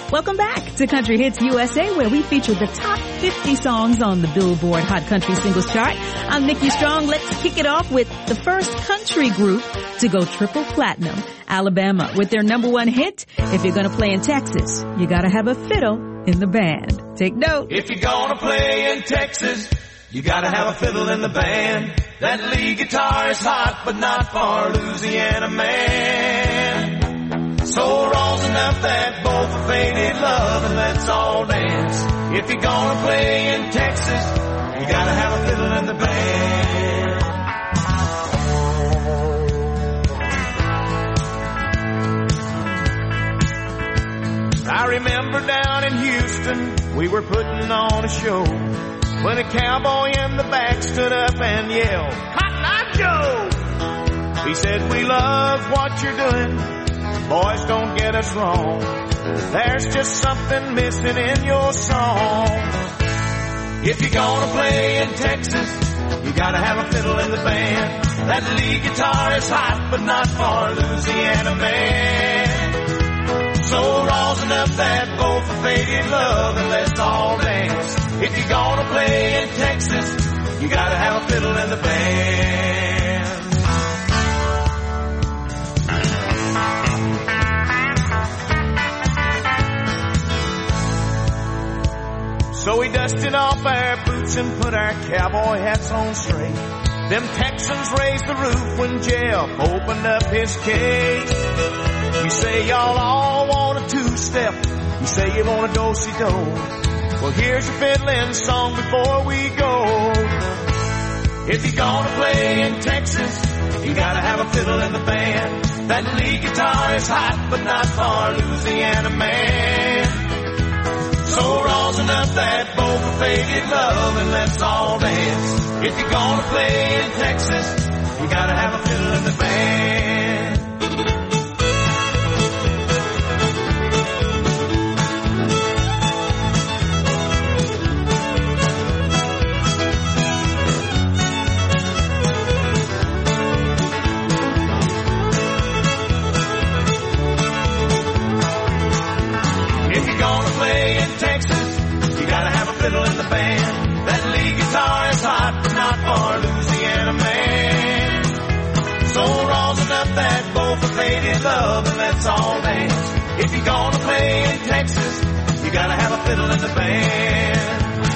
Welcome back to Country Hits USA, where we feature the top 50 songs on the Billboard Hot Country Singles Chart. I'm Nikki Strong. Let's kick it off with the first country group to go triple platinum, Alabama, with their number one hit, If You're Gonna Play in Texas, You Gotta Have a Fiddle in the Band. Take note. If you're gonna play in Texas, you gotta have a fiddle in the band. That lead guitar is hot, but not for Louisiana man. So raw's enough that both are faded love, and let's all dance. If you're gonna play in Texas, you gotta have a fiddle in the band. I remember down in Houston, we were putting on a show, when a cowboy in the back stood up and yelled, Cotton Eye Joe! He said, we love what you're doing, boys, don't get us wrong, there's just something missing in your song. If you're gonna play in Texas, you gotta have a fiddle in the band. That lead guitar is hot, but not for Louisiana man. So raw's enough that both are faded love, and let's all dance. If you're gonna play in Texas, you gotta have a fiddle in the band. So we dusted off our boots and put our cowboy hats on straight. Them Texans raised the roof when Jeff opened up his case. You say y'all all want a two-step, you say you want a do-si-do. Well, here's your fiddling song before we go. If you're gonna play in Texas, you gotta have a fiddle in the band. That lead guitar is hot, but not for Louisiana man. So raw's enough that both are faded love, and let's all dance. If you're gonna play in Texas, you gotta have a fiddle in the band. If you're gonna play in Texas, you gotta have a fiddle in the band. That lead guitar is hot, but not for Louisiana man. So raw's enough that both are faded love, and let's all dance. If you're gonna play in Texas, you gotta have a fiddle in the band.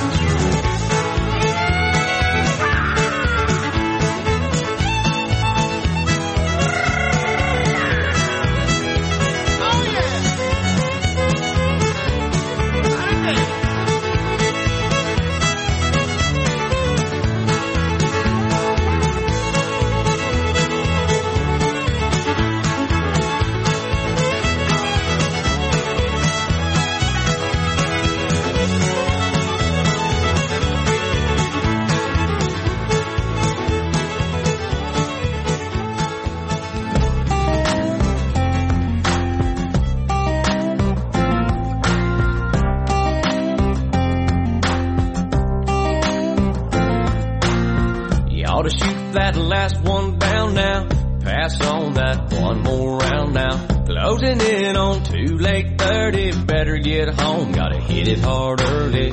To shoot that last one down now, pass on that one more round now. Closing in on too late 30, better get home, gotta hit it hard early.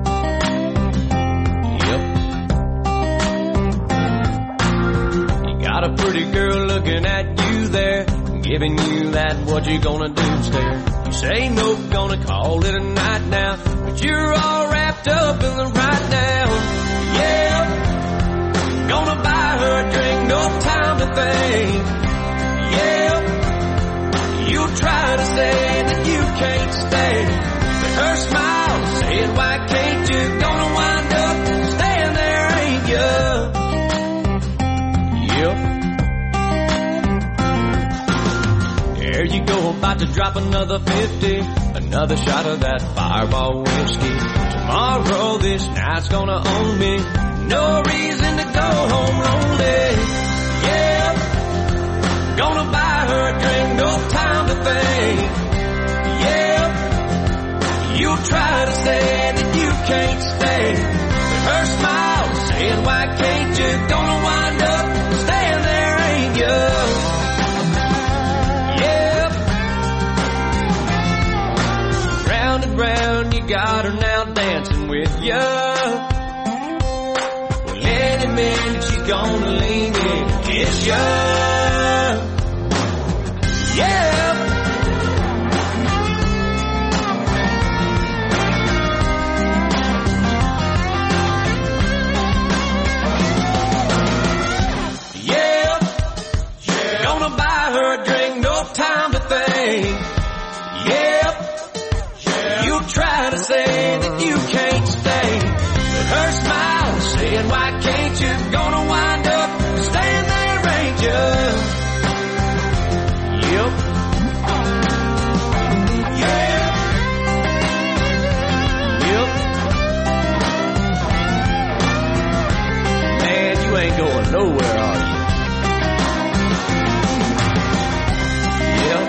Yep. You got a pretty girl looking at you there, giving you that what you gonna do stare. You say no, gonna call it a night now, but you're all wrapped up in the right now. Yeah. Gonna buy her a drink, no time to think. Yeah, you'll try to say that you can't stay, but her smile said, why can't you? Gonna wind up staying there, ain't you? Yep. There you go, about to drop another 50, another shot of that Fireball whiskey. Tomorrow this night's gonna own me. No reason to go home lonely. Yeah, gonna buy her a drink, no time to think. Yeah, you'll try to say that you can't stay, but her smile saying, why can't you? Gonna wind up staying there, ain't you? Yeah. got her now dancing with you. Well, any minute she's gonna lean in and kiss you. Yeah. Try to say that you can't stay, but her smile is saying, why can't you? Gonna wind up staying there, ain't you? Yep. Yeah. Yep. Man, you ain't going nowhere, are you? Yep.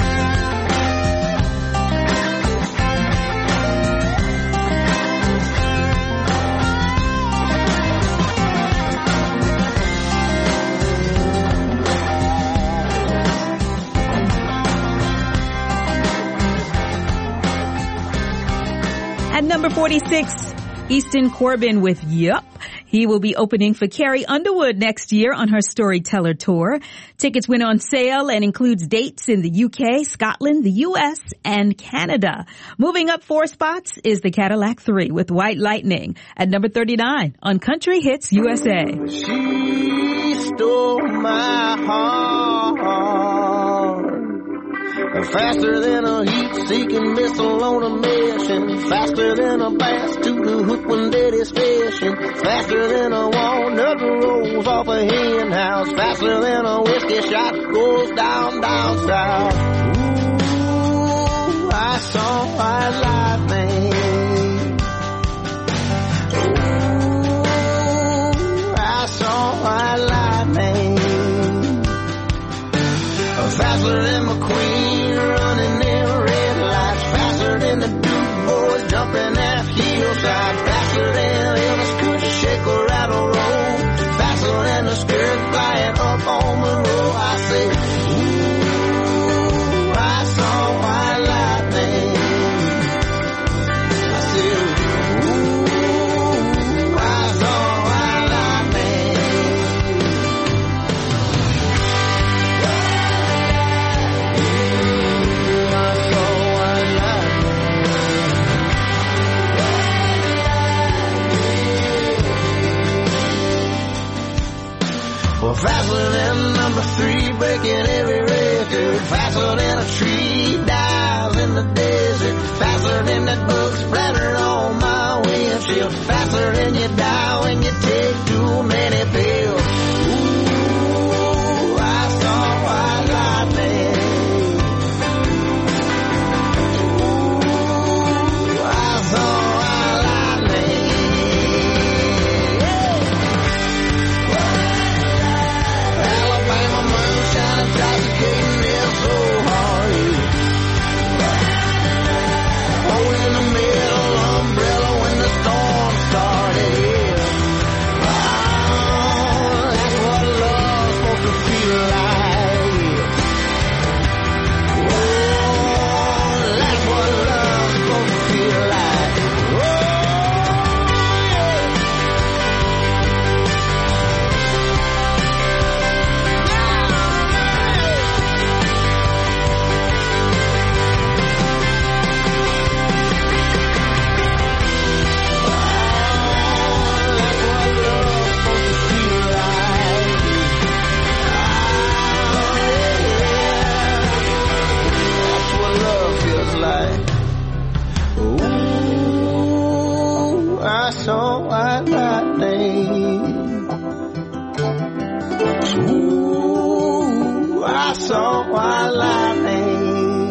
At number 46, Easton Corbin with Yup. He will be opening for Carrie Underwood next year on her Storyteller Tour. Tickets went on sale and includes dates in the UK, Scotland, the US, and Canada. Moving up 4 spots is the Cadillac 3 with White Lightning at number 39 on Country Hits USA. She stole my heart faster than a heat-seeking missile on a mission, faster than a bass to the hook when daddy's fishing, faster than a walnut rolls off a hen house, faster than a whiskey shot goes down south. Ooh, I saw white lightning. Ooh, I saw white lightning. Faster than McQueen running in red lights, faster than the Duke boys jumping that hillside, faster than Elvis could shake or rattle roll, faster than the skirt flying up on the road. I said, ooh, I saw white lightning. I said, ooh, I saw white lightning. Well, faster than number 3 breaking every record, faster than a tree dives in the desert, faster than that bug splatter on my windshield, faster than you die when you take too many pills. Ooh, I saw white lightning. Ooh, I saw white lightning. Alabama moonshine intoxicating them so hard. Oh, in the middle umbrella when the storm started. Oh, that's what love's supposed to feel like. Oh, that's what love's supposed to feel like. Oh, that's what love feels like. Ooh, I saw white lightning. Ooh, I saw white lightning.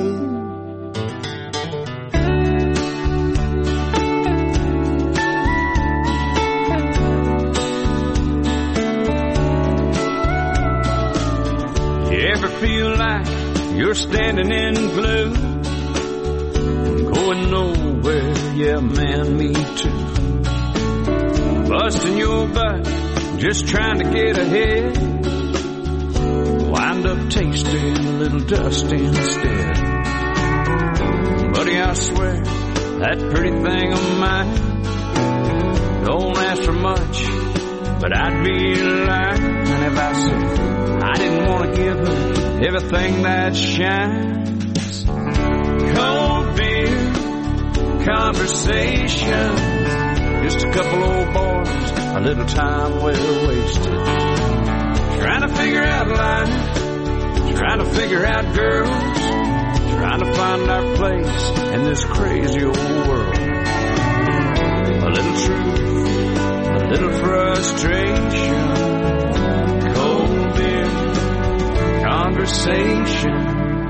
You ever feel like you're standing in glue, going nowhere? Yeah, man, me too. Busting your butt, just trying to get ahead, wind up tasting a little dust instead. Buddy, I swear that pretty thing of mine. Don't ask for much, but I'd be lying if I said I didn't want to give her everything that shines. Cold beer, conversation, just a couple old boys, a little time well wasted. Trying to figure out life, trying to figure out girls, trying to find our place in this crazy old world. A little truth, a little frustration, cold beer, conversation.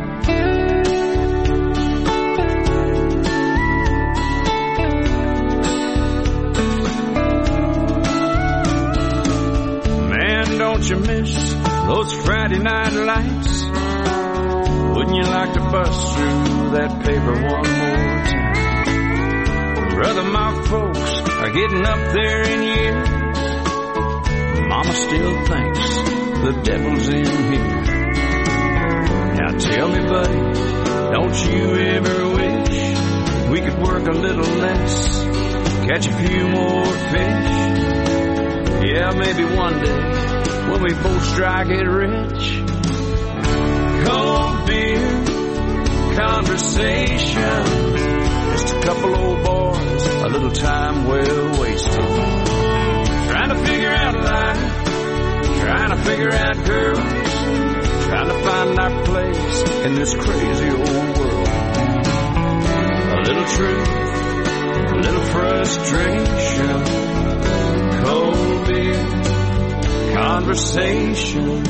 Man, don't you miss those Friday night lights? Wouldn't you like to bust through that paper one more time? Brother, my folks are getting up there in years. Mama still thinks the devil's in here. Now tell me, buddy, don't you ever wish we could work a little less, catch a few more fish? Yeah, maybe one day when we both strike it rich. Cold beer, conversation, just a couple old boys, a little time well wasted. Trying to figure out life, trying to figure out girls, trying to find our place in this crazy old world. A little truth, a little frustration, cold beer, conversation.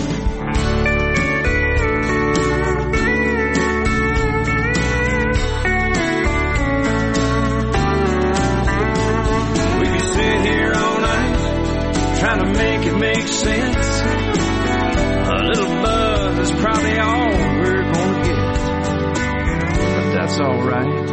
Trying to make it make sense. A little buzz is probably all we're gonna get, but that's alright.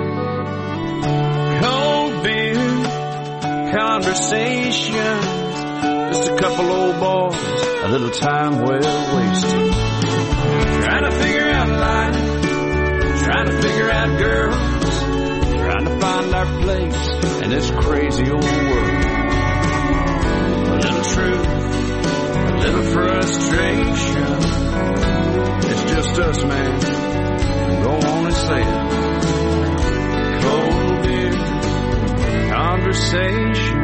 Cold beer, conversation, just a couple old boys, a little time well wasted. Trying to figure out life, trying to figure out girls, trying to find our place in this crazy old world. A little truth, a little frustration. It's just us, man. Go on and say it. Cold beer, conversation.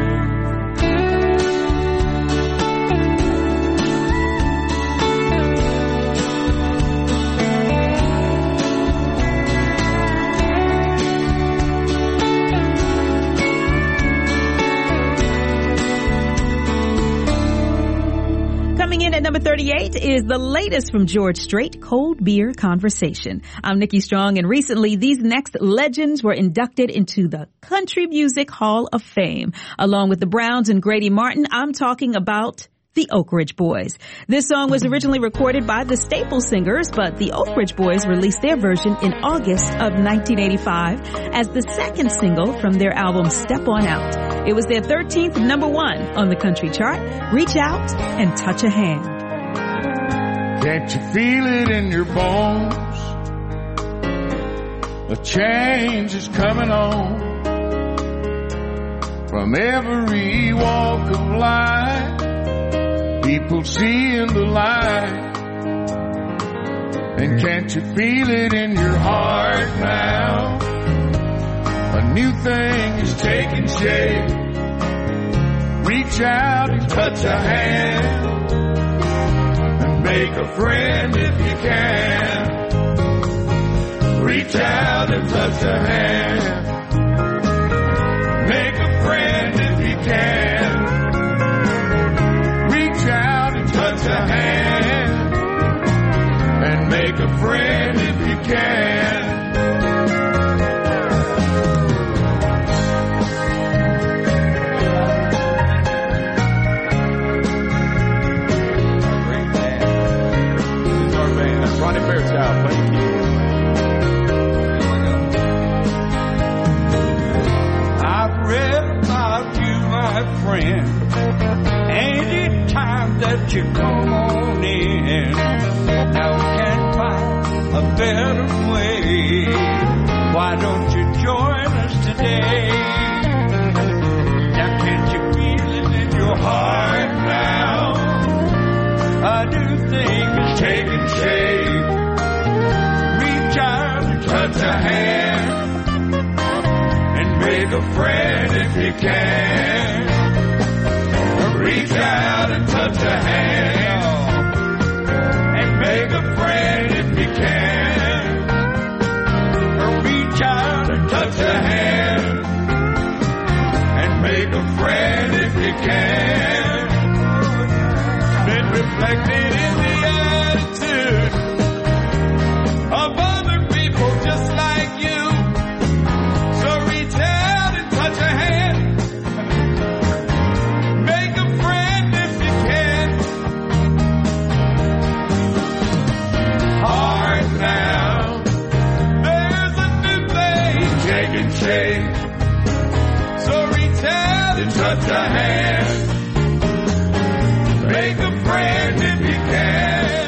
Coming in at number 38 is the latest from George Strait, Cold Beer Conversation. I'm Nikki Strong, and recently these next legends were inducted into the Country Music Hall of Fame. Along with the Browns and Grady Martin, I'm talking about the Oak Ridge Boys. This song was originally recorded by the Staple Singers, but the Oak Ridge Boys released their version in August of 1985 as the second single from their album Step On Out. It was their 13th number one on the country chart. Reach out and touch a hand. Can't you feel it in your bones? A change is coming on from every walk of life. People seeing the light. And can't you feel it in your heart now? A new thing is taking shape. Reach out and touch a hand and make a friend if you can. Reach out and touch a hand. Make a friend if you can. Reach out and touch a hand and make a friend if you can. Ronnie Fairchild, thank you. I've read about you, my friend. Any time that you come on in, now we can find a better way. Why don't you join us today? day. Now can't you feel it in your heart now? A new thing is taking shape. Reach out and touch a hand and make a friend if you can. Reach out and touch a hand and make a friend if you can. Reach out and touch a hand and make a friend if you can. Then reflected in the attitude of other people just like you. So reach out and touch a hand. Make a friend if you can. Hard now. There's a new thing taking shape. So reach out and touch a hand. Make a friend if you can.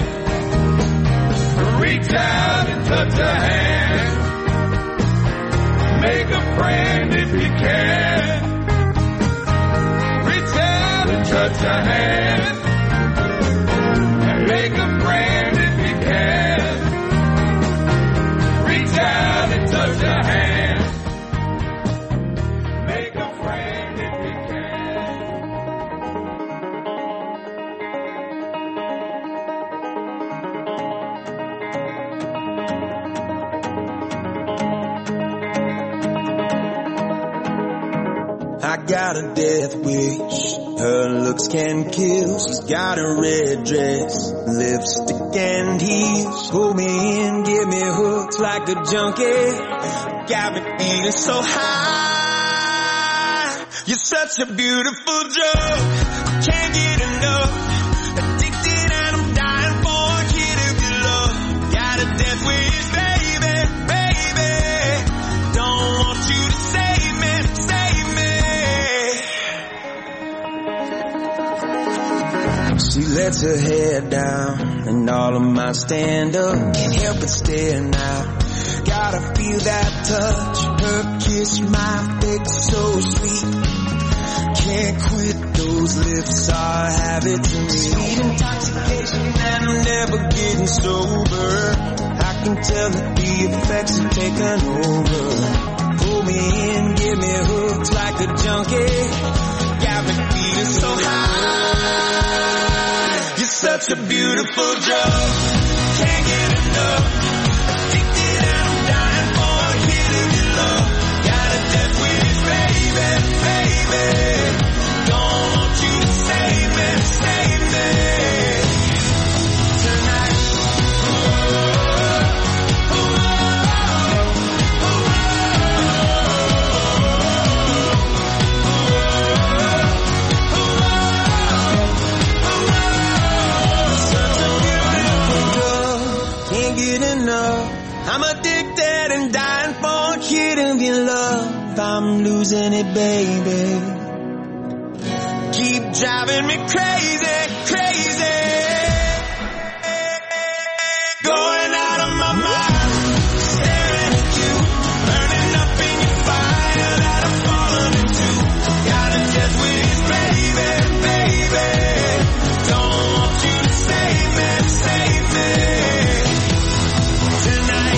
Reach out and touch a hand. Make a friend if you can. Reach out and touch a hand. Make a friend if you can. Reach out and touch a hand. Make a friend if you can. I got a death wish, her looks can kill. She's got a red dress, lipstick and heels. Pull me in, give me hooks like a junkie. Got me feeling so high. You're such a beautiful drug, can't get enough. Addicted and I'm dying for a hit of your love. Got a death wish, baby, baby. Don't want you to save me, save me. She lets her head down and all of mine stand up. Can't help but stare now. Gotta feel that touch. Her kiss, my face so sweet. Can't quit, those lips are habit to me. Sweet intoxication and I'm never getting sober. I can tell that the effects have taken over. Pull me in, give me hooks like a junkie. Got me feeling so high. You're such a beautiful drug, can't get enough. Addicted and I'm dying for a hit of your love. Got a death wish, baby, baby. Don't want you to save me, save me. Tonight. Such a beautiful drug, can't get enough. I'm addicted and dying for a hit of your love. I'm losing it, baby. Keep driving me crazy, crazy. Going out of my mind. Staring at you, burning up in your fire that I'm falling into. Got a death wish, baby, baby. Don't want you to save me, save me. Tonight.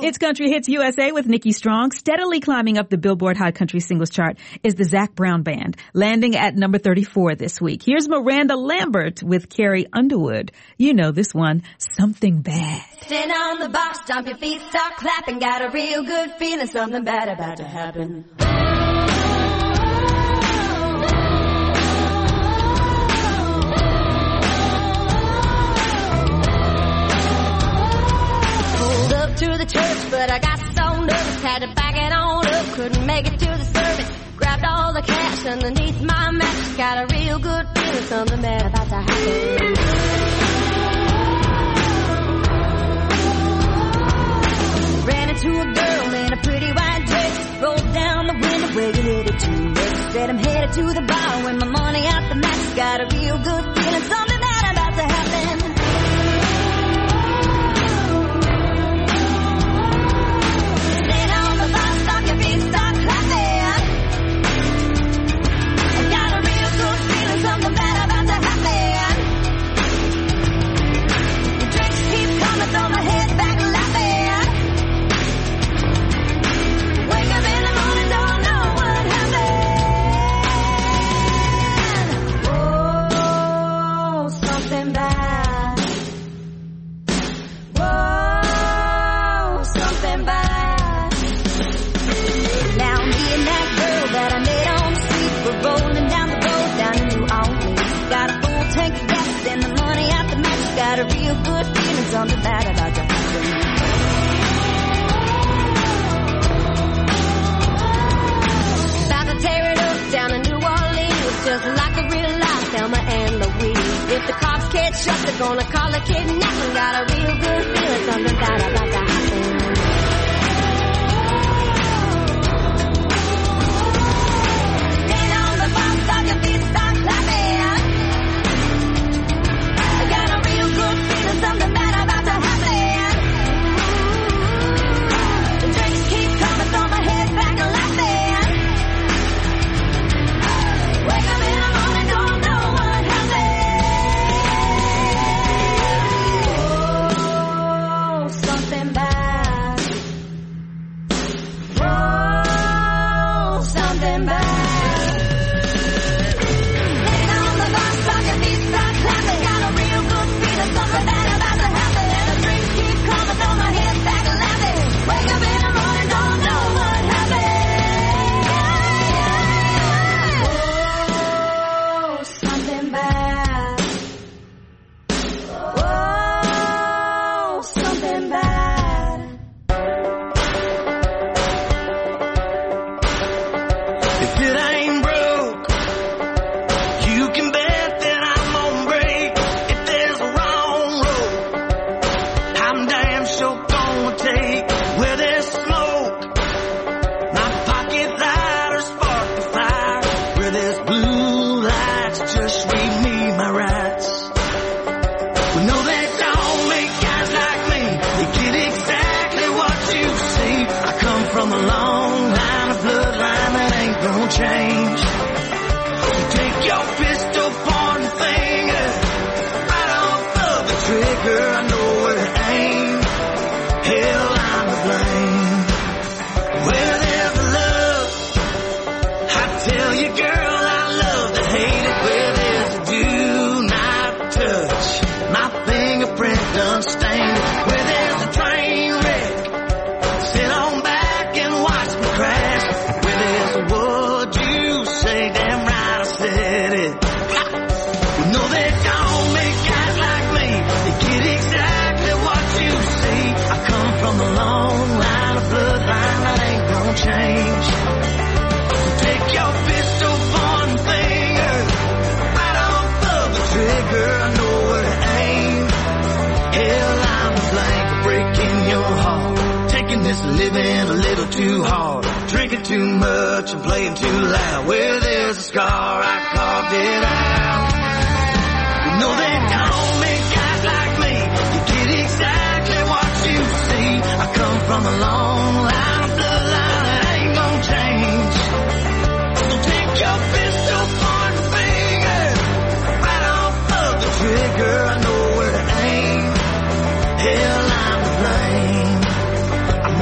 It's Country Hits USA with Nikki Strong. Steadily climbing up the Billboard Hot Country Singles Chart is the Zac Brown Band, landing at number 34 this week. Here's Miranda Lambert with Carrie Underwood. You know this one, Something Bad. Stand on the box, stomp your feet, start clapping. Got a real good feeling, something bad about to happen. To the church, but I got so nervous, had to back it on up, couldn't make it to the service, grabbed all the cash underneath my mattress, got a real good feeling, something bad about to happen. Ran into a girl in a pretty white dress, rolled down the window, where you headed to? Said I'm headed to the bar, with my money out the mattress, got a real good feeling, something bad about to happen. Start clapping. I got a real good feeling, something bad about to happen. The drinks keep coming, throw my head back laughing. Wake up in the morning, don't know what happened. Oh, something bad. Whoa, something bad. Now me and that girl that I met on the street, we're rolling down the road down to New Orleans. Got a full tank of gas and the money out the match. Got a real good feeling, something bad about to happen. About to tear it up down in New Orleans, just like a real life Thelma and Louise. If the cops catch up, they're gonna call a kidnapping. Got a real good feeling, something bad about to happen. Start your feet, start clapping. I got a real good feeling, something bad about to happen. The drinks keep coming, throw my head back and laughing. Wake up in the morning, don't know what happened. Oh, something bad. Oh, something bad. Something bad about to happen. The drinks keep coming, throw my head back and laughing. Wake up in the morning, don't know what happened. Oh, something bad. Oh, something bad. If it ain't broke, you can bet that I'm on break. If there's a wrong road, I'm damn sure gonna take where there's smoke. My pocket lighter spark the fire. Where there's blue lights, just read me my rights. We know they don't make guys like me. They get exactly what you see. I come from a long line of bloodline that ain't gonna change. You take your pistol, point finger right off of the trigger. I know where to aim. Hell, I'm to blame. Where there's love, I tell you, girl, I love to hate it. Where there's a do not touch, my fingerprint done stained. Where there's a train wreck, sit on back and watch me crash. Where there's a would you say, damn right I said it. We know they don't make guys like me. They get exactly what you see. I come from a long line of bloodline that ain't gonna change. So take your pistol, point finger right off of the trigger. I know where to aim. Hell, I'm to blame for breaking your heart. Taking this living a little too hard. Drinking too much and playing too loud. Where there's a scar, I carved it out. We know they don't make guys like me. You get exactly what you see. I come from a long line of bloodline that ain't gonna change. So take your pistol, point finger right off of the trigger. I know where to aim. Hell, I'm to blame. I'm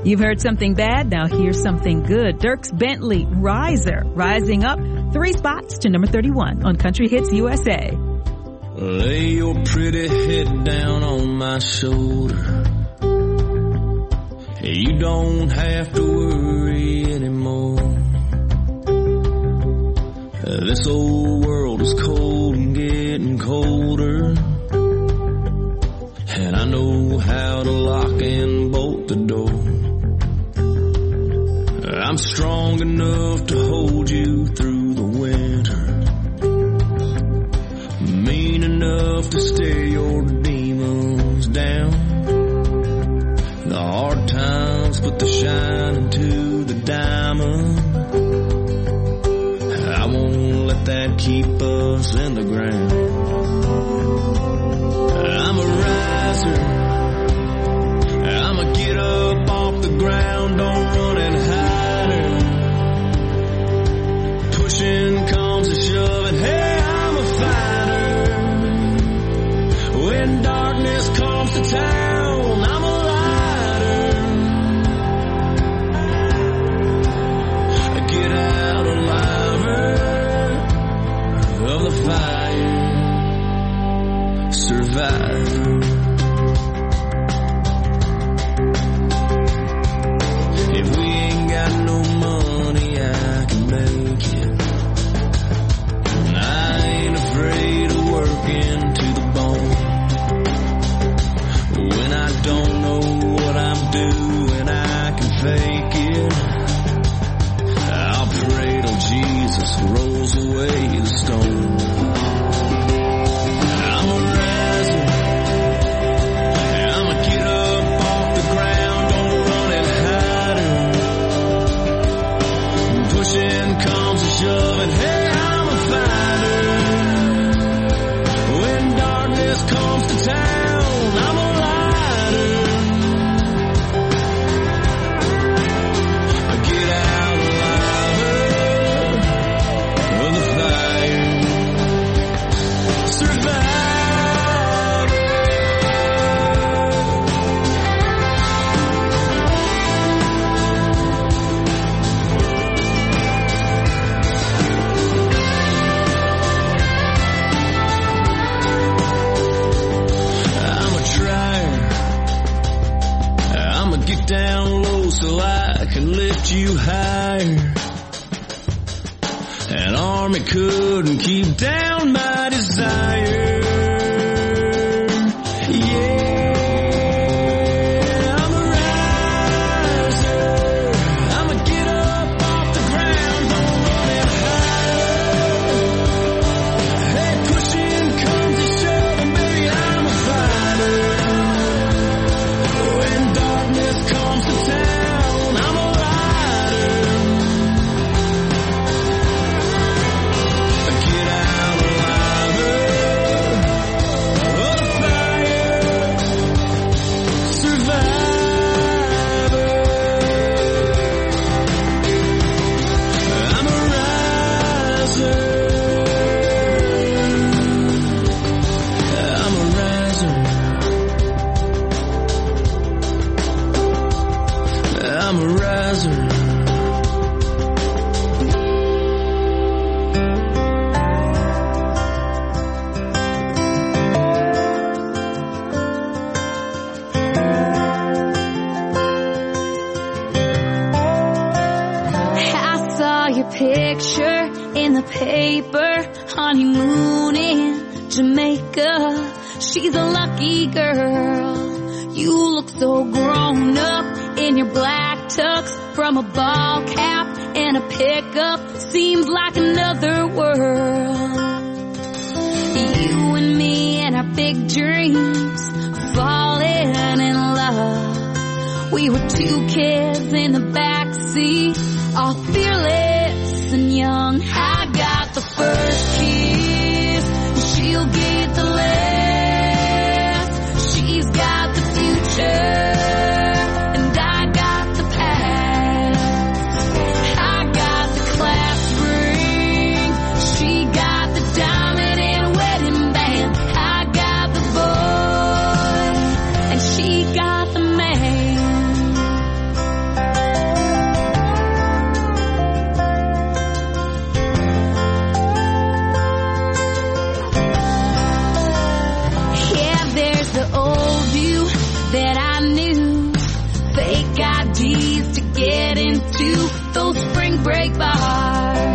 You've heard something bad, now here's something good. Dierks Bentley, Riser, rising up 3 spots to number 31 on Country Hits USA. Lay your pretty head down on my shoulder. You don't have to worry anymore. This old world is cold and getting colder, and I know how to lock and bolt the door. I'm strong enough to hold you through the winter, mean enough to stare your demons down. The hard times put the shine into the diamond. I won't let that keep us in the ground. I'm a riser. I'ma get up off the ground, don't run and hide her. Pushing comes to shoving, hey, I'm a fighter. When darkness comes to town, I'm a lighter. Get out alive of the fire, survivor. If we ain't got no money, I can make it. I ain't afraid of working to the bone. When I don't know what I'm doing, I can fake it. I'll pray till Jesus rolls away the stone. I'm a riser. I'ma get up off the ground, don't run and hide her. Pushing comes to shoving, hey, I'm a fighter. When darkness comes to town, I'm a lighter. Get out alive of the fire, survive. I'm a trier. I'ma get down low so I can lift you higher. An army couldn't keep down my desire. Yeah, I'm a riser. I'ma get up off the ground, don't run and hide. Hey, pushing comes to shoving, baby, I'm a fighter. When darkness comes to town, I'm a lighter. Get out alive of the fire, survivor. I'm a riser. I'm a riser. I'm a riser. I saw your picture in the paper, honeymoon in Jamaica. She's a lucky girl. You look so grown up in your black tux, from a ball cap and a pickup. Seems like another world. You and me and our big dreams, falling in love. We were 2 kids in the backseat, all fearless and young. I got the first kiss, she'll get the last. She's got the future, and I got the past. I got the class ring, she got the diamond and wedding band. I got the boy, and she got the man. break bars.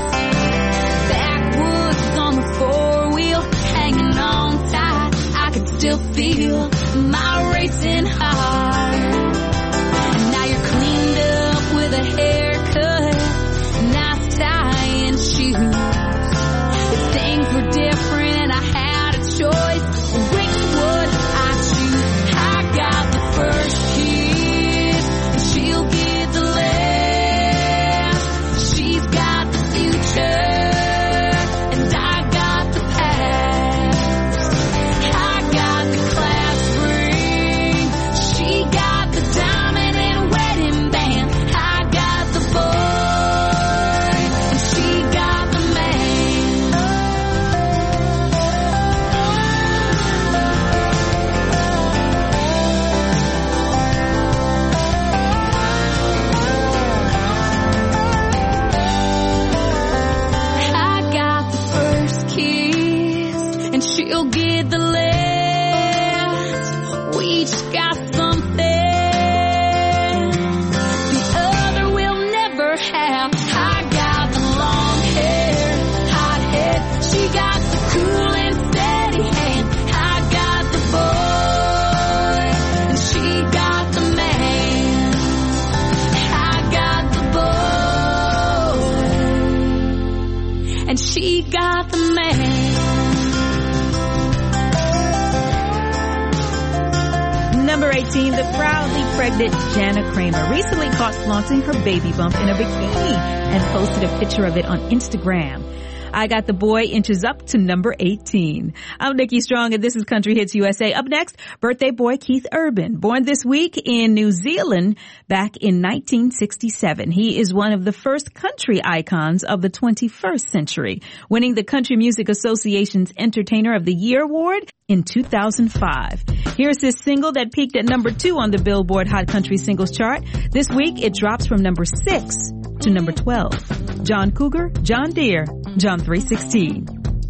Backwoods on the four-wheel, hanging on tight. I can still feel my racing heart. Now you're cleaned up with a haircut, nice tie and shoes. If things were different and I had a choice, which would I choose? I got the first kiss, and she'll get the last. She's got the future, and I got the past. I got the class ring, she got the diamond and wedding band. I got the boy, and she got the man. I got the first kiss, and she'll get the last. We each got something the other will never have. I got the long hair, hot head. She got the cool and steady hand. I got the boy, and she got the man. I got the boy, and she got the man. Number 18, the proudly pregnant Jana Kramer recently caught flaunting her baby bump in a bikini and posted a picture of it on Instagram. I Got the Boy inches up to number 18. I'm Nikki Strong, and this is Country Hits USA. Up next, birthday boy Keith Urban, born this week in New Zealand back in 1967. He is one of the first country icons of the 21st century, winning the Country Music Association's Entertainer of the Year award in 2005. Here's his single that peaked at number 2 on the Billboard Hot Country Singles Chart. This week, it drops from number 6 to number 12. John Cougar, John Deere, John 3:16.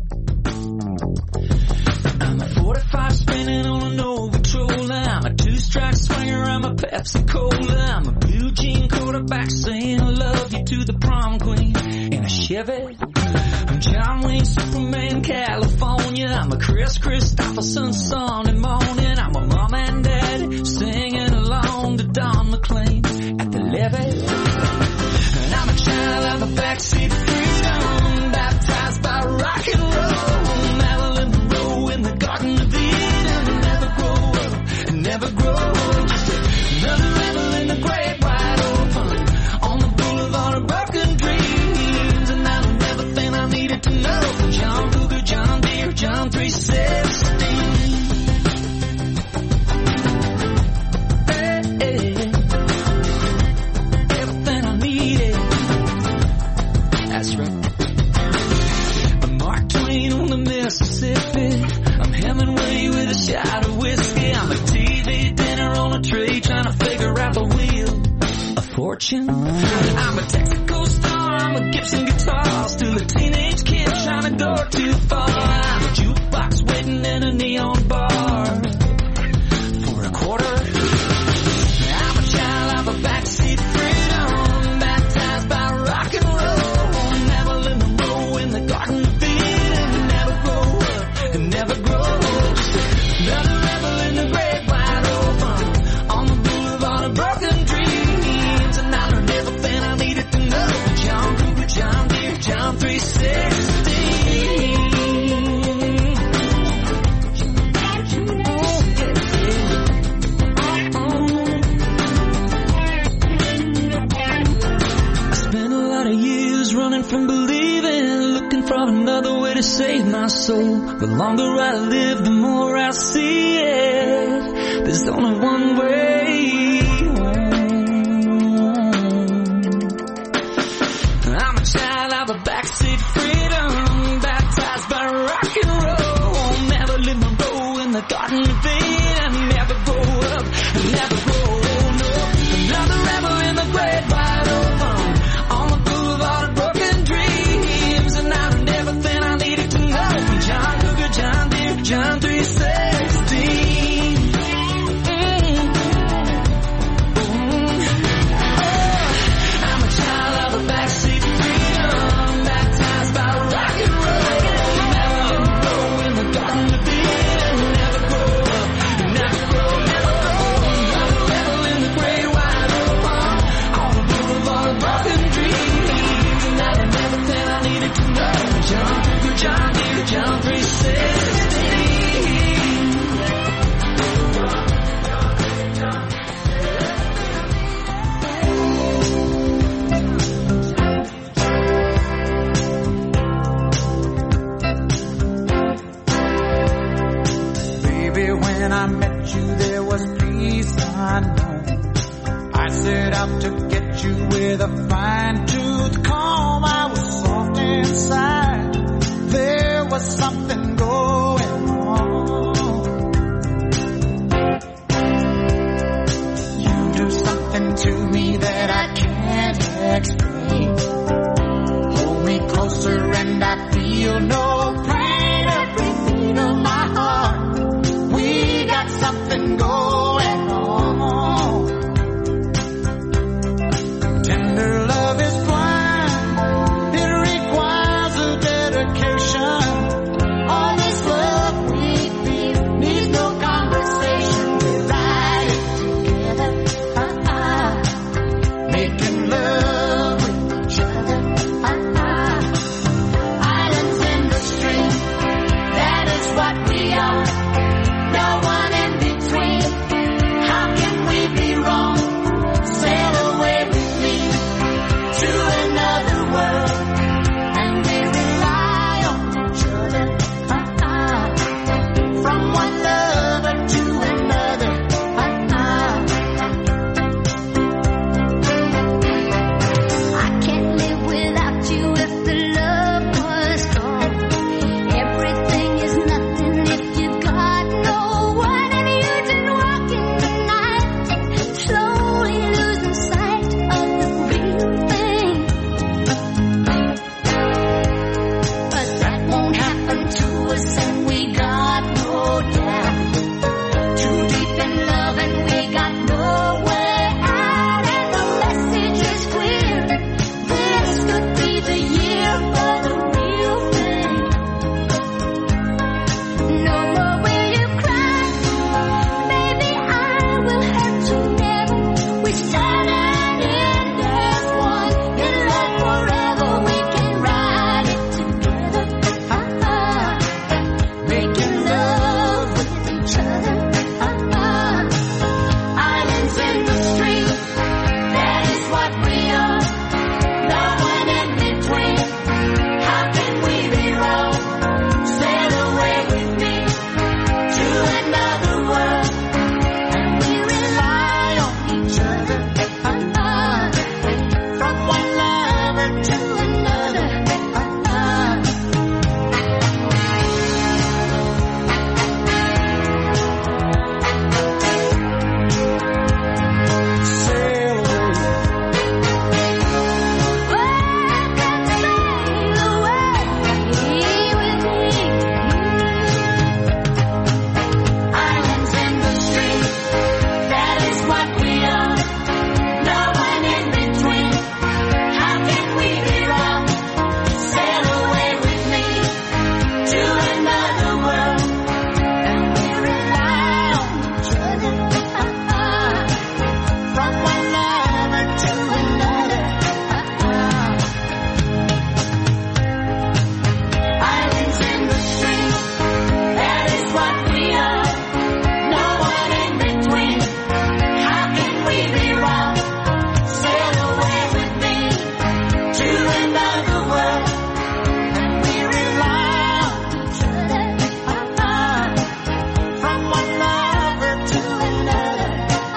I'm a 45 spinning on an old patrol. I'm a two-strike swinger. I'm a Pepsi Cola. I'm a blue jean quarterback saying I love you to the prom queen in a Chevy. I'm John Wayne Superman, California. I'm a Chris Christopherson Sunday morning. I'm a mom and dad singing along to Don McLean at the levee. And I'm a child of a backseat freedom, baptized by rock and roll. Marilyn Monroe in the Garden of Eden. Never grow up, never grow. Just another rebel in the great wide open, on the boulevard of broken dreams. And I learned everything I needed to know from John Cougar, John Deere, John 3:16. Everything I needed. That's right. I'm Mark Twain on the Mississippi. I'm Hemingway with a shot of whiskey. I'm a TV dinner on a tray trying to figure out the wheel of fortune. I'm a Texaco star. I'm a Gibson guitar. Still a teenage kid trying to go too far. I'm a jukebox waiting in a neon bar for a quarter. I'm a child of a backseat freedom, baptized by rock and roll. Marilyn Monroe in the Garden of Eden. Never grow up and never grow. Just another rebel in the great wide open, on the boulevard of broken dreams. And I learned everything I needed to know. John Cougar, John Deere, John 3:16. I spent a lot of years running from believing, looking for another way to save my soul. The longer I live, the more I see it. There's only one way home. I'm a child of a backseat freedom, baptized by rock and roll. Marilyn Monroe in the Garden of Eden. Never grow up, never grow old. No, another rebel in the great wide open, on the boulevard of broken dreams. And I learned everything I needed to know from John Cougar, John Deere, John 3:16. I'm a child of a back John 3:16. Baby, when I met you, there was peace unknown. I set out to get you with a fine-tooth comb. I was soft inside. There was something going on. You do something to me that I can't explain. Hold me closer and I feel no pain. Every beat of my heart, we got something going on. Tender love is blind. It requires a dedication. All this love we feel needs no conversation. We ride it together, making love with each other. Islands in the stream, that is what we are. No one in between. How can we be wrong? Sail away with me to another world, and we rely on each other. From one lover to another. I can't live without you if the love was gone. Everything is nothing if you got no one, and you just walk in the night, slowly losing sight of the real thing. But that won't happen to us, and we got no doubt. Too deep in love, and we got no way out, and the message is clear. This could be the year for the real thing. No more will you cry, baby, I will hurt you never. We stand and end as one, in love forever. We can ride it together, making love with each other. Islands in the stream, that is what we are. No one in between. How can we be wrong? Sail away with me to another world, and we rely on each other. From one lover to another. Sail away. Welcome, sail away with me. Islands in the stream, that is what we are. No one in between. How can we be wrong? Sail away with me to another world, and we rely on each other. From one lover to another. Islands in the stream, that is what we are. No one in between. How can we be wrong? Sail away with me to another world, and we rely on each other. From one lover to another.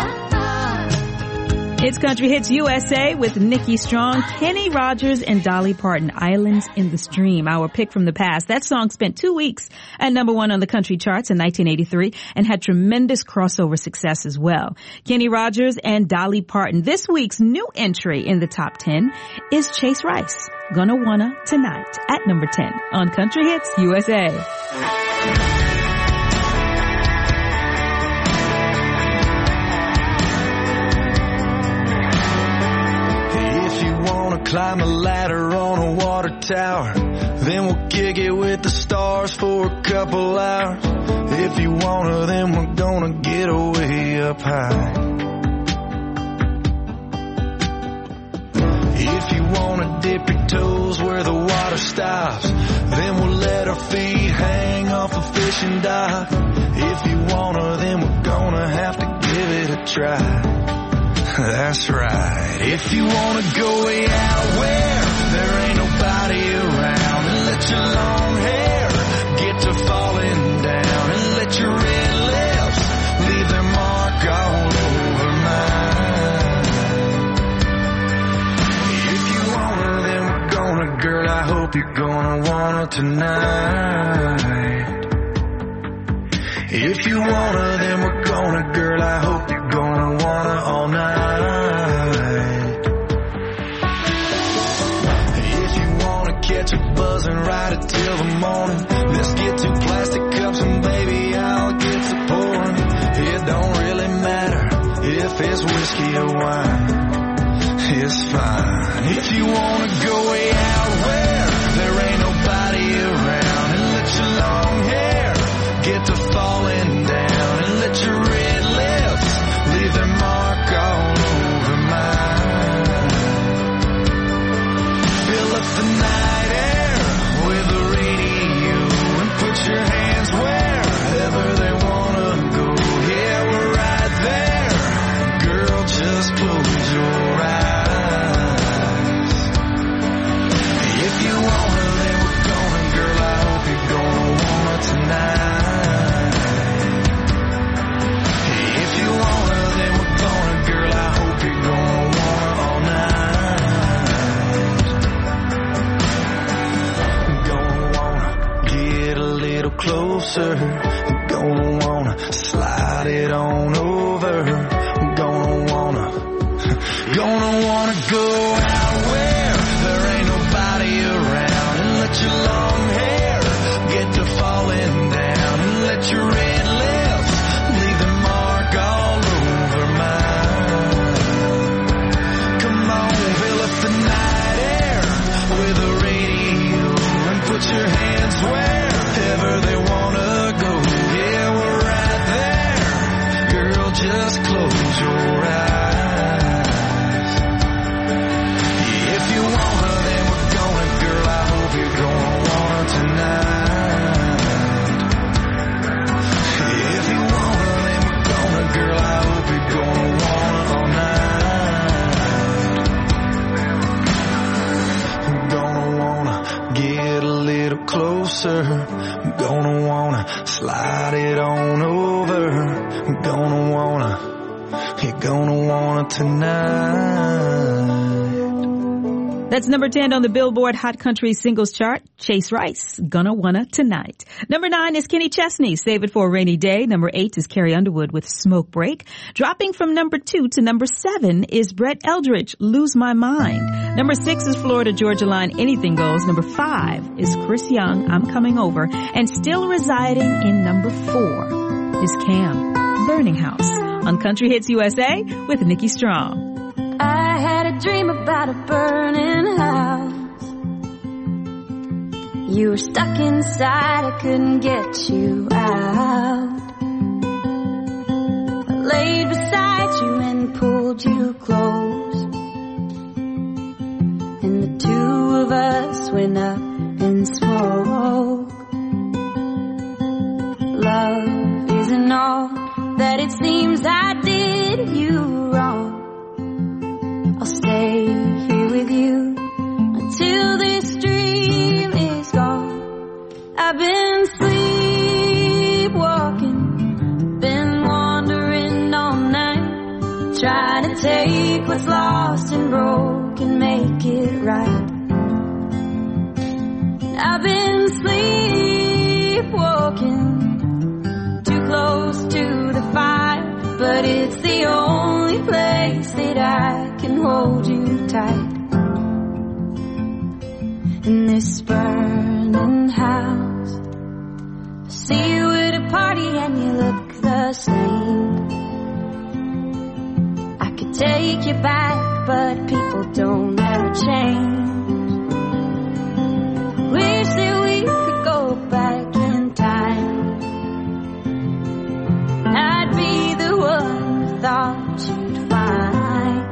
It's Country Hits USA with Nikki Strong, Kenny Rogers, and Dolly Parton, Islands in the Stream, our pick from the past. That song spent 2 weeks at #1 on the country charts in 1983 and had tremendous crossover success as well. Kenny Rogers and Dolly Parton. This week's new entry in the top 10 is Chase Rice, Gonna Wanna Tonight, at number 10 on Country Hits USA. If you wanna climb a ladder on a water tower, then we'll kick it with the stars for a couple hours. If you wanna, then we're gonna get way up high. If you wanna dip your toes where the water stops, then we'll let our feet hang off a fishing dock. If you want her, then we're gonna have to give it a try. That's right. If you wanna go way out where there ain't nobody around, and let your long hair get to falling down, and let your red lips leave their mark all over mine. If you want her, then we're gonna, girl, I hope you're gonna want her tonight. If you want her, then we're gonna, girl, I hope you're gonna want her all night. If you wanna catch a buzz and ride it till the morning, let's get 2 plastic cups and baby, I'll get to pouring. It don't really matter if it's whiskey or wine, it's fine. If you wanna go way out where there ain't nobody around, and let your long hair get to falling down, and let your red lips leave their mark all over mine. Fill up the night air with the radio and put your hands wherever they wanna go. Yeah, we're right there. Girl, just close your eyes. If you want her, then we're gonna, girl, I hope you're gonna want her tonight. Closer, I'm gonna wanna slide it on over. I'm gonna wanna go out where there ain't nobody around, and let your long hair get to falling down, and let your red lips leave the mark all over mine. Come on, fill up the night air with the radio and put your hands wherever they wanna go. Yeah, we're right there. Girl, just close your eyes. If you want her, then we're gonna, girl, I hope you're gonna want her tonight. If you want her, then we're gonna, girl, I hope you're gonna want her all night. I'm gonna wanna get a little closer. I'm gonna wanna slide it on over. I'm gonna wanna, you're gonna want it tonight. That's number 10 on the Billboard Hot Country Singles Chart. Chase Rice, Gonna Wanna Tonight. Number 9 is Kenny Chesney, Save It for a Rainy Day. Number 8 is Carrie Underwood with Smoke Break. Dropping from number 2 to number 7 is Brett Eldridge, Lose My Mind. Number 6 is Florida Georgia Line, Anything Goes. Number 5 is Chris Young, I'm Coming Over. And still residing in number 4 is Cam, Burning House. On Country Hits USA with Nikki Strong. I had a dream about a burning house. You were stuck inside, I couldn't get you out. I laid beside you and pulled you close, and the two of us went up in smoke. Love isn't all that it seems. I did you wrong. I'll stay here with you until this dream is gone. I've been sleepwalking, been wandering all night, trying to take what's lost and broken, make it right. I've been sleepwalking, too close to the fire, but it's the only place that I can hold you tight. In this burning house, I see you at a party and you look the same. I could take you back, but people don't ever change. Wish that we could go back in time. I'd be the one who thought you'd find.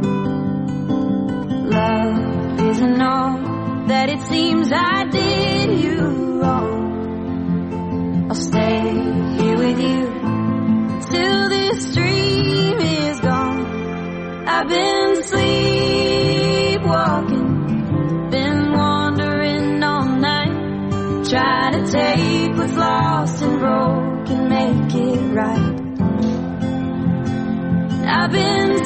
Love isn't all that it seems. I did trying to take what's lost and broke and make it right. I've been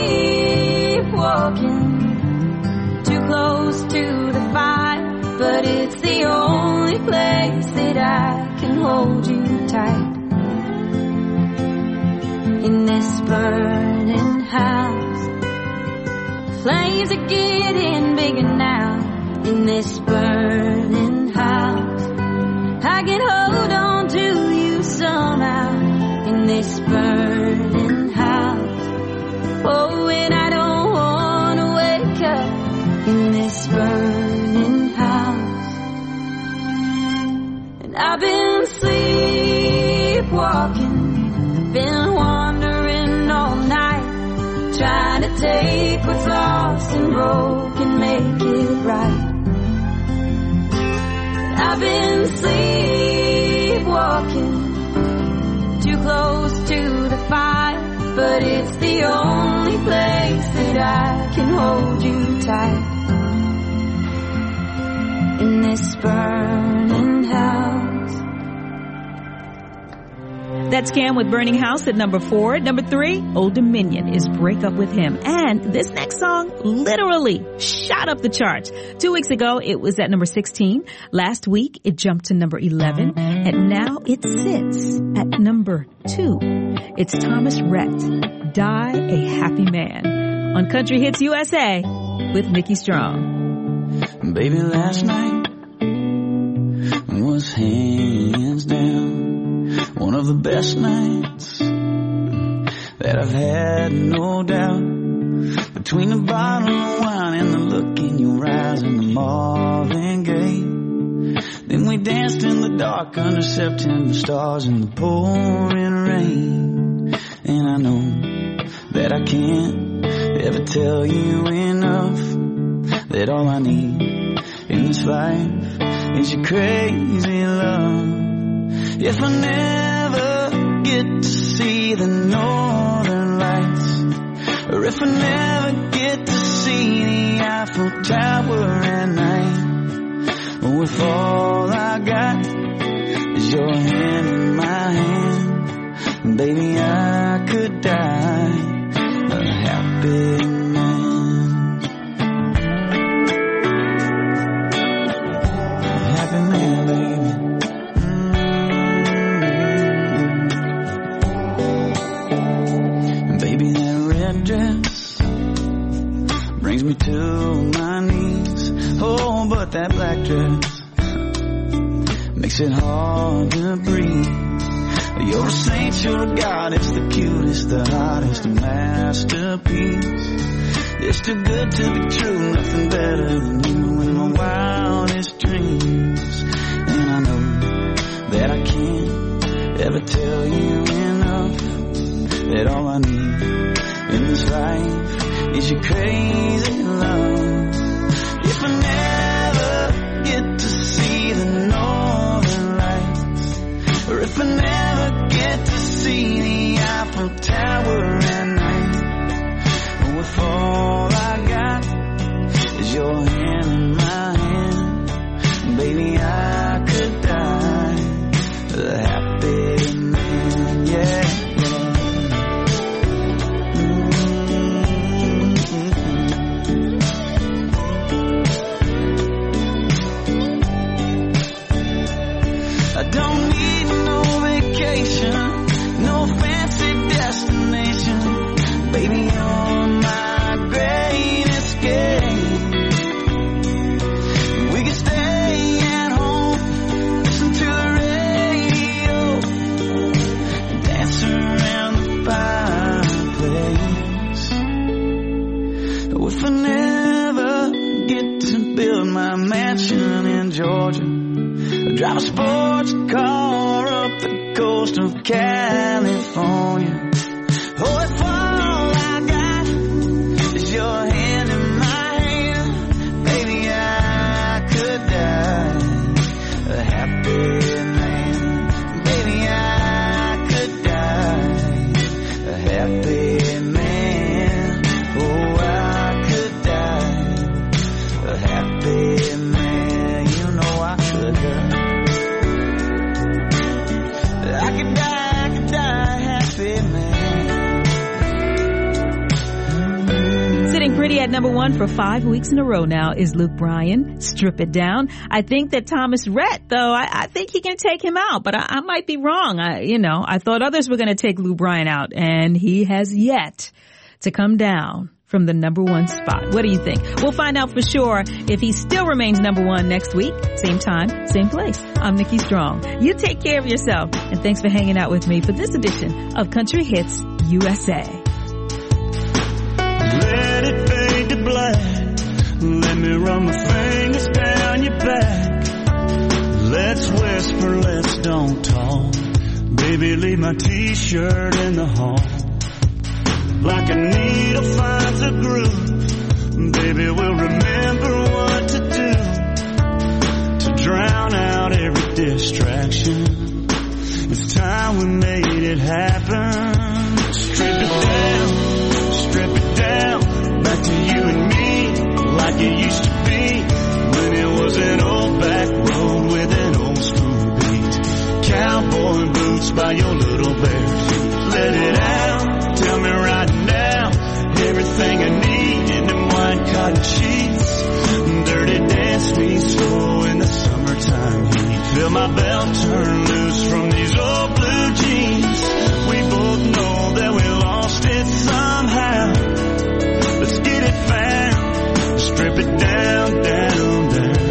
sleepwalking, too close to the fire, but it's the only place that I can hold you tight. In this burning house, flames are getting bigger now. In this burning house, I can hold on to you somehow. In this burning house, oh, and I don't want to wake up. In this burning house, and I've been sleepwalking, been wandering all night, trying to take what's lost and broke and make it right. I've been sleepwalking, too close to the fire, but it's the only place that I can hold you tight. In this burning house. That's Cam with Burning House at number 4. At number 3, Old Dominion is Break Up With Him. And this next song literally shot up the charts. 2 weeks ago, it was at number 16. Last week, it jumped to number 11. And now it sits at number 2. It's Thomas Rhett, Die a Happy Man, on Country Hits USA with Nikki Strong. Baby, last night was hands down one of the best nights that I've had, no doubt. Between the bottle of wine and the look in your eyes and the Marvin Gaye, then we danced in the dark under September stars in the pouring rain. And I know that I can't ever tell you enough that all I need in this life is your crazy love. If I never get to see the northern lights, or if I never get to see the Eiffel Tower at night, or if all I got is your hand in my hand, baby, I could die a happy man. A happy man, baby. Dress brings me to my knees. Oh, but that black dress makes it hard to breathe. You're a saint, you're a goddess, the cutest, the hottest, a masterpiece. It's too good to be true, nothing better than you in my wildest dreams. And I know that I can't ever tell you enough that all I need in this life is your crazy love. If I never get to see the northern lights, or if I never get to see the Eiffel Tower at night, or if all I got is your hand in my hand, baby, I could die a happy man, yeah. Don't need no vacation, no fancy destination. Baby, you're my great escape. We can stay at home, listen to the radio, dance around the fireplace. If I never get to build my mansion in Georgia, drive a sports car up the coast of California. Oh, if all I got is your hand in my hand, baby, I could die a happy man. Baby, I could die a happy man. Oh, I could die a happy man. You know I could die. at number 1 for 5 weeks in a row now is Luke Bryan, Strip It Down. I think that Thomas Rhett, though, I think he can take him out, but I might be wrong. I thought others were going to take Luke Bryan out, and he has yet to come down from the number 1 spot. What do you think? We'll find out for sure if he still remains number 1 next week. Same time, same place. I'm Nikki Strong. You take care of yourself, and thanks for hanging out with me for this edition of Country Hits USA. Let it fade to black. Let me run my fingers down your back. Let's whisper, let's don't talk. Baby, leave my t-shirt in the hall. Like a needle finds a groove, baby, we'll remember what to do to drown out every distraction. It's time we made it happen. Strip it down, back to you and me, like it used to be when it was an old back road with an old school beat. Cowboy boots by your little bare feet. Let it out. Tell me right now, everything I need in them white cotton sheets. Dirty dance me slow in the summertime heat. Feel my belt turn loose from these old blue jeans. We both know that we lost it somehow. Let's get it found, strip it down, down,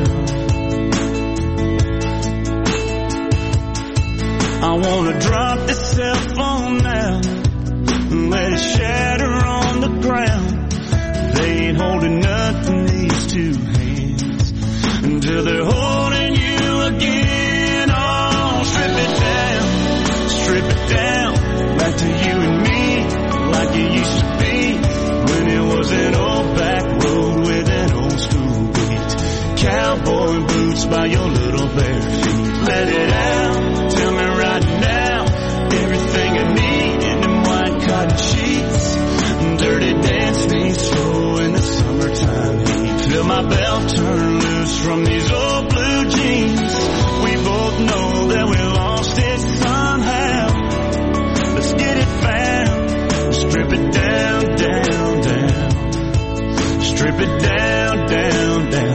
down. I wanna drop this cell phone now. Let it shatter on the ground. They ain't holding nothing, these two hands, until they're holding you again. Oh, strip it down, back to you and me, like it used to be when it was an old back road with an old school beat. Cowboy boots by your little bare feet. Let it out, tell me right now, everything I need in them white cotton sheets. Dirty dance me slow in the summertime heat. Feel my belt turn loose from these old blue jeans. We both know that we lost it somehow. Let's get it found. Strip it down, down, down. Strip it down, down, down.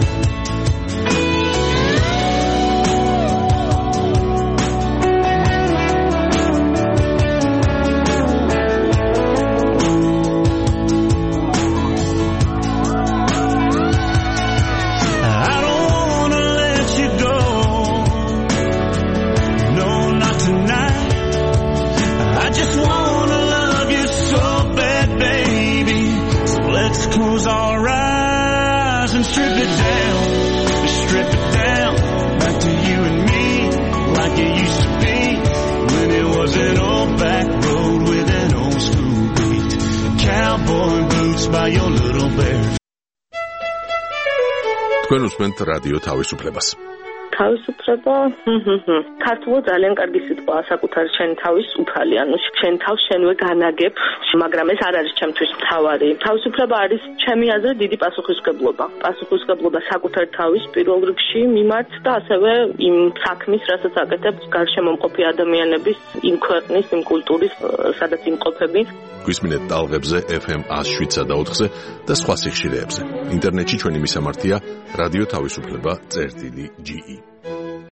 Close our eyes and strip it down, back to you and me, like it used to be when it was an old back road with an old school beat. Cowboy boots by your little bear. თქვენ უსმენთ რადიო თავისუფლებას. თავისუფლება ქართულად ძალიან კარგი სიტყვაა საკუთარი შენი თავის უფალი, ანუ შენ თავს შენვე განაგებ, მაგრამ ეს არ არის ჩემთვის მთავარი. თავისუფლება არის ჩემი აზრით დიდი პასუხისმგებლობა საკუთარი თავის პირველ რიგში მიმართ და ასევე იმ საქმის, რასაც აკეთებს გარშემო მყოფი ადამიანების, იმ ქვეყნის, იმ კულტურის, სადაც იმყოფები. გვისმინეთ ტალღებზე FM 107.4-ზე და სხვა სიხშირეებზე. ინტერნეტში ჩვენი მისამართია რადიო თავისუფლება.ge